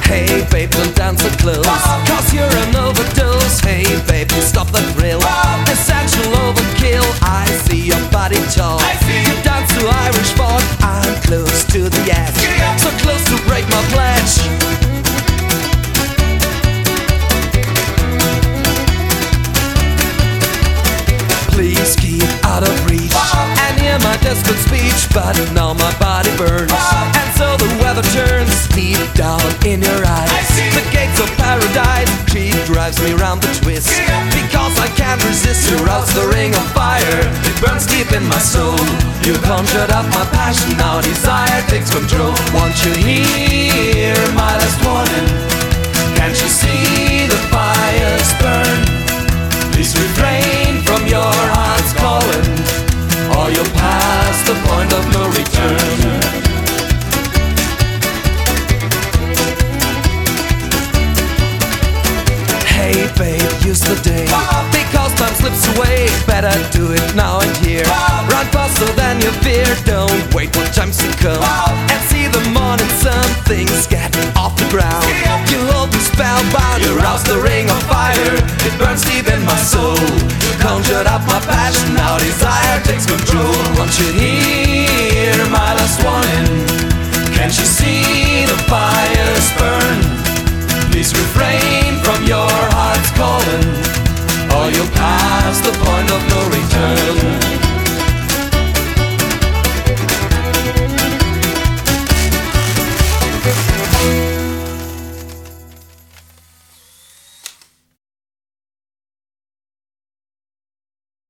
Hey babe, don't dance so close, cause you're an overdose. Hey babe, stop the thrill, essential overkill. I see your body talk, you dance to Irish folk. I'm close to the edge, so close to break my pledge. Please keep out of reach and hear my desperate speech, but now my body burns, and so the weather turns deep down in your eyes. The gates of paradise, she drives me round the twist, because I can't resist. You rouse the ring of fire, it burns deep in my soul. You conjured up my passion, now desire takes control. Won't you hear my last warning? Can't you see the fires burn? Please refrain from your heart's calling, or you'll pass the point of no return. Hey babe, use the day, because time slips away. Better do it now and here, run faster than you fear. Don't wait for times to come and see the morning sun. Things get off the ground, you hold me spellbound. You rouse the ring of fire, it burns deep in my soul. You conjured up my passion, now desire takes control. Won't you hear my last warning? Can't you see the fire